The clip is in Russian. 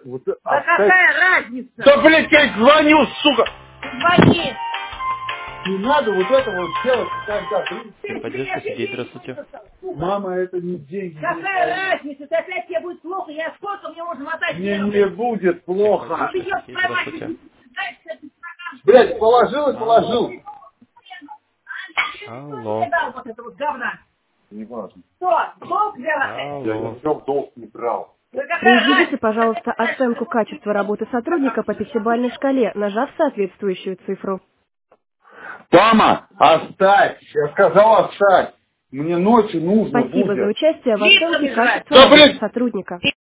Вот, Да какая разница? Да, блядь, я звоню, сука! Звони! Не надо вот это вот делать никогда. Техподдержка, Сергей, здравствуйте. Мама, это не деньги. Какая разница? Если опять тебе будет плохо, я сколько мне можно мотать Мне нервы? не будет плохо. Техподдержка, Сергей, здравствуйте. Блядь, положил и Алло. положил. Алло. Мне дал вот это вот говна. Не важно. Что? Долг взял опять? Я Алло. ни в чем долг не брал. Да какая Произведите, разница? пожалуйста, оценку качества работы сотрудника по пятибалльной шкале, нажав соответствующую цифру. Мама, оставь. Я сказал оставь. Мне ночью нужно Спасибо за будет. участие в Лица оценке лежать. качества Да, работы блядь! сотрудника.